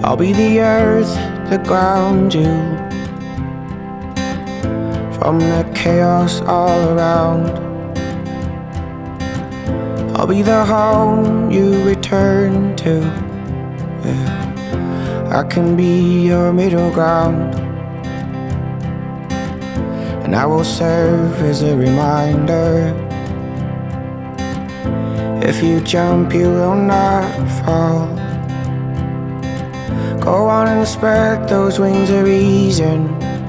I'll be the earth that ground you from the chaos all around. I'll be the home you return to. Yeah, I can be your middle ground, and I will serve as a reminder. If you jump, you will not fall. Go on and spread those wings of reason.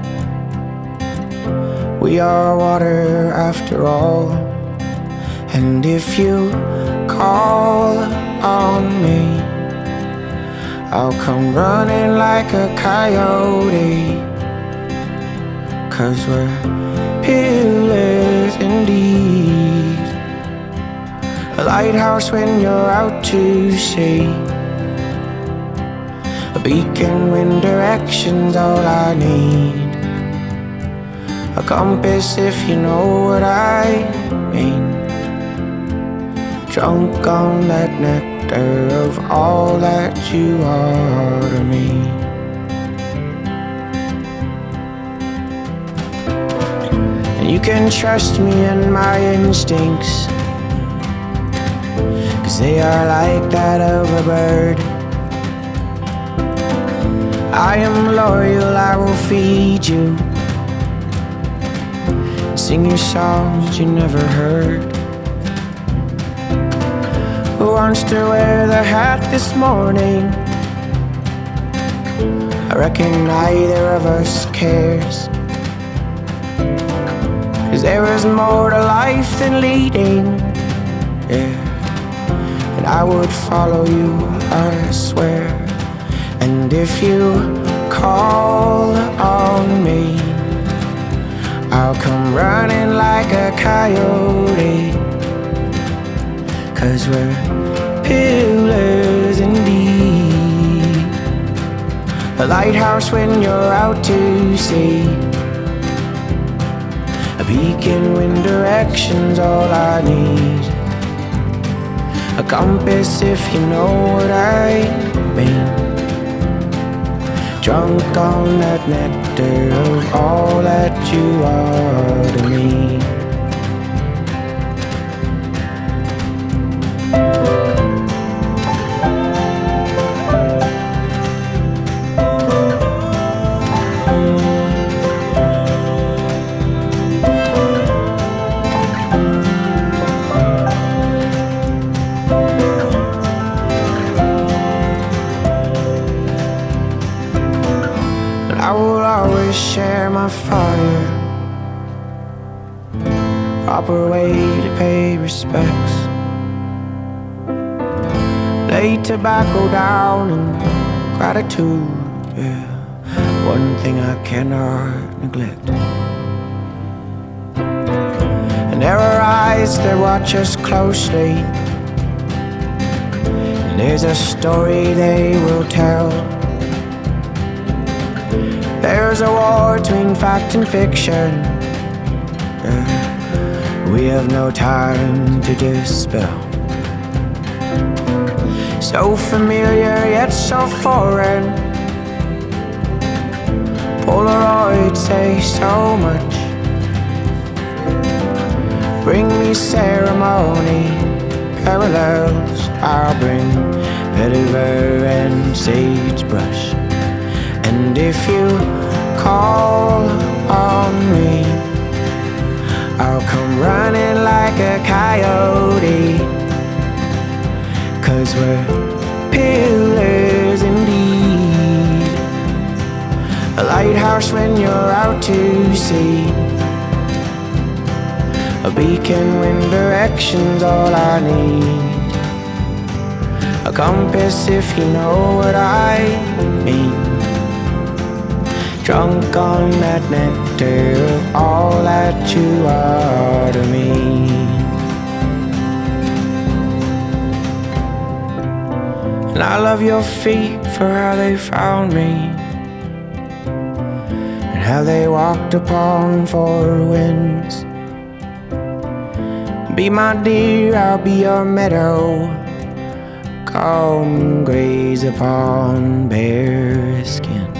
We are water after all. And if you call on me, I'll come running like a coyote. 'Cause we're pillars indeed. A lighthouse when you're out to sea. A beacon when direction's all I need. A compass if you know what I mean. Drunk on that nectar of all that you are to me. And you can trust me and my instincts, 'cause they are like that of a bird. I am loyal, I will feed you, sing your songs you never heard. Who wants to wear the hat this morning? I reckon neither of us cares, 'cause there is more to life than leading. Yeah, and I would follow you, I swear. And if you call on me, I'll come running like a coyote. 'Cause we're pillars indeed. A lighthouse when you're out to sea. A beacon when direction's all I need. A compass if you know what I mean. Drunk on that nectar of all that you are to me. I will always share my fire. Proper way to pay respects. Lay tobacco down and gratitude, yeah, one thing I cannot neglect. And there are eyes that watch us closely, and there's a story they will tell. There's a war between fact and fiction. We have no time to dispel. So familiar yet so foreign. Polaroids say so much. Bring me ceremony, parallels. I'll bring vetiver and sagebrush. And if you call on me, I'll come running like a coyote. 'Cause we're pillars indeed. A lighthouse when you're out to sea. A beacon when direction's all I need. A compass if you know what I mean. Drunk on that nectar of all that you are to me. And I love your feet for how they found me, and how they walked upon four winds. Be my deer, I'll be your meadow. come graze upon bare skin.